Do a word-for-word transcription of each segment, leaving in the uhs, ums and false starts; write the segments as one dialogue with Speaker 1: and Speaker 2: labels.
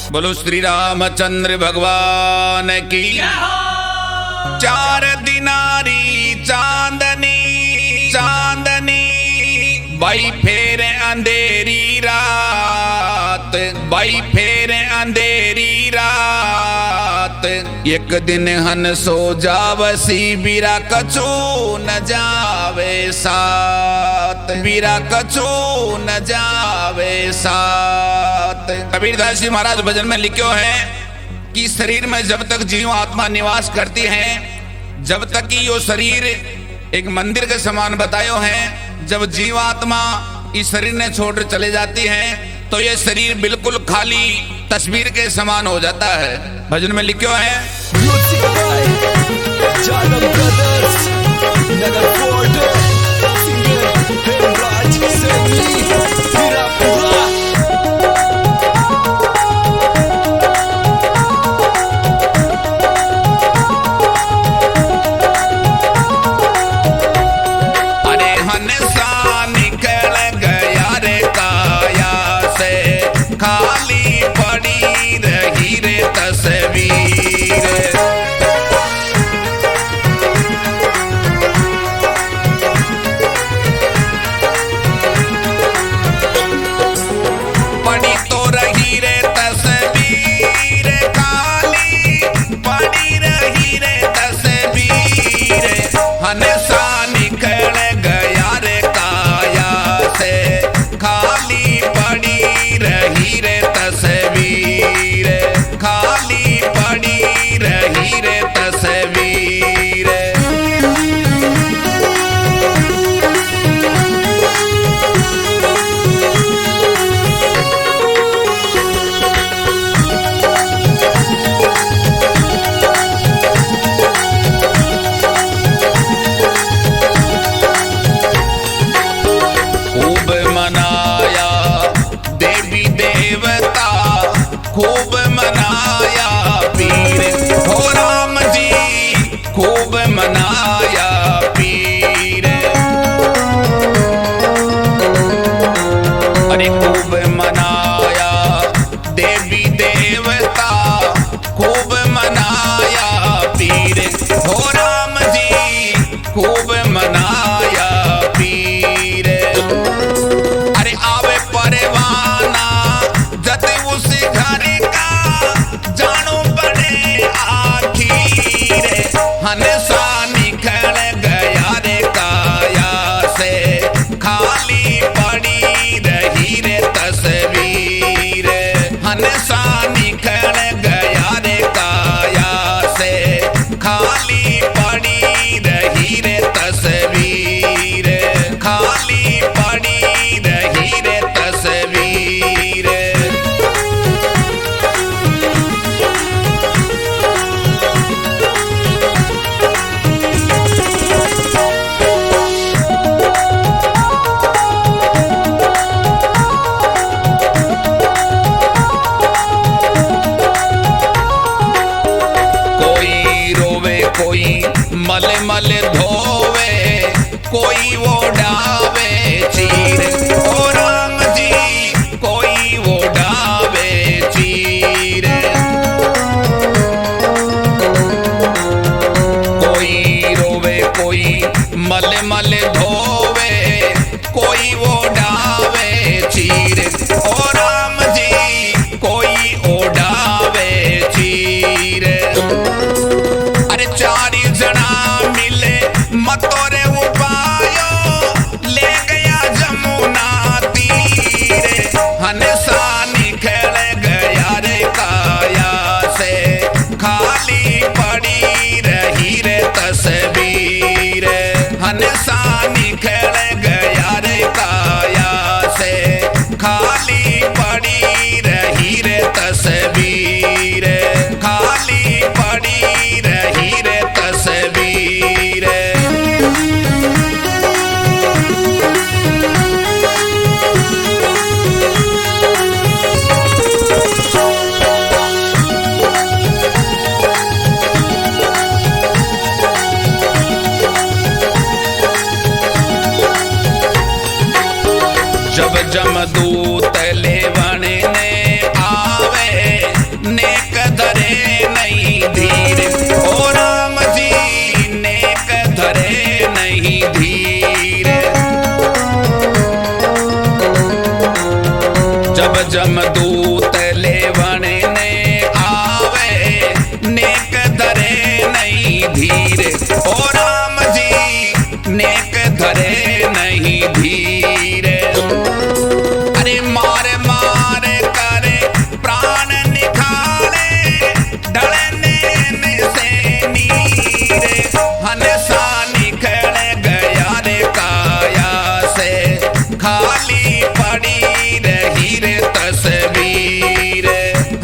Speaker 1: बोलो श्री रामचंद्र भगवान की। चार दिनारी चांदनी चांदनी बाई फेर अंधेरी रात, बाई फेर अंधेरी रात। एक दिन हन सो जावसी बीरा कछु न जावे साथ, बीरा कछु न जावे साथ। कबीरदास जी महाराज भजन में लिखो है कि शरीर में जब तक जीव आत्मा निवास करती है, जब तक कि यो शरीर एक मंदिर के समान बतायो है, जब जीवात्मा इस शरीर ने छोड़ चले जाती है तो ये शरीर बिल्कुल खाली तस्वीर के समान हो जाता है। भजन में लिखो है खूब मनाया पीर, हो राम जी खूब मनाया पीर। अरे खूब मनाया देवी देवता, खूब मनाया पीर, हो राम जी खूब मनाया पीर। अरे आवे परवाना जद उस घर हनसा निकल गया रे काया से, खाली पड़ी रही रे तस्वीर। हनसा निकल गया रे काया से, खाली पड़ी रही रे तस्वीर, खाली पड़ी रही रे तस्वीर।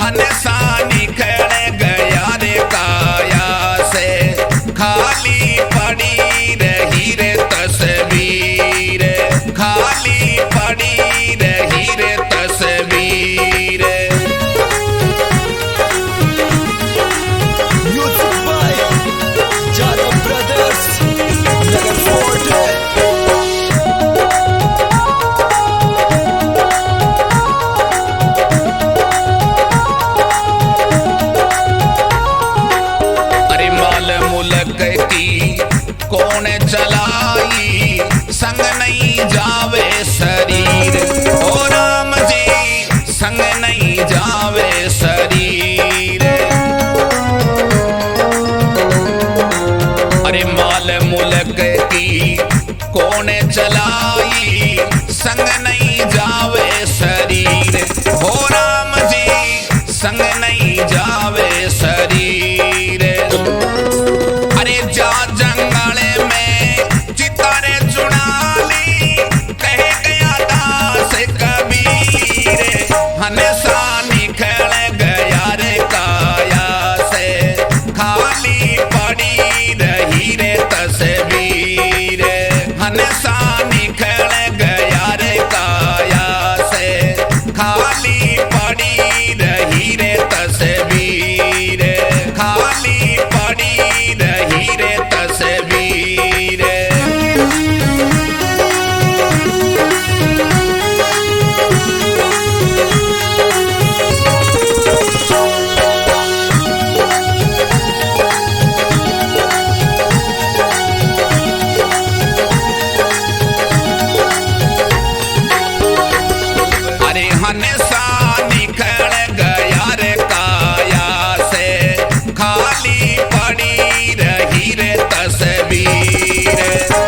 Speaker 1: हनसा निकल गया रे काया से, खाली पड़ी रही रे तस्वीर, खाली पड़ी रही रे तस्वीर।
Speaker 2: Music by Jaro Brothers, Nagar Fort।
Speaker 1: अरे माल मुल्क की कौन चलाई, संग नहीं जावे शरीर, ओ राम जी संग नहीं जावे शरीर। अरे माल मुल्क की कौन चलाई, संग नहीं जावे शरीर, ओ राम जी संग नहीं जावे शरीर। अरे जा जंगल में चितारे चुना ली, कह गया दास कबीर, हनसा निकल गया रे काया से, खाली पड़ी रही रे तस्वीर, हनसा निकल गया रे काया से, खाली पड़ी रही रे तस्वीर, खाली पड़ी रही रे तस्वीर। अरे हनसा निकल गया रे काया से, खाली पड़ी रही रे तस्वीर।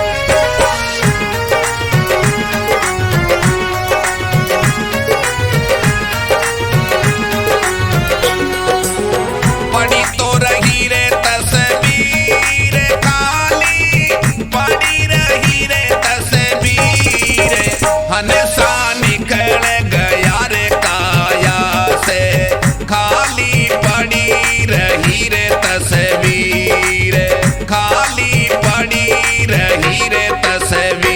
Speaker 1: पड़ी तो रही रे तस्वीर, खाली पड़ी रही रे तस्वीर, हनसा निकल गया रे काया से, खाली पड़ी रही रे तस्वीर, खाली पड़ी रही रे तस्वीर।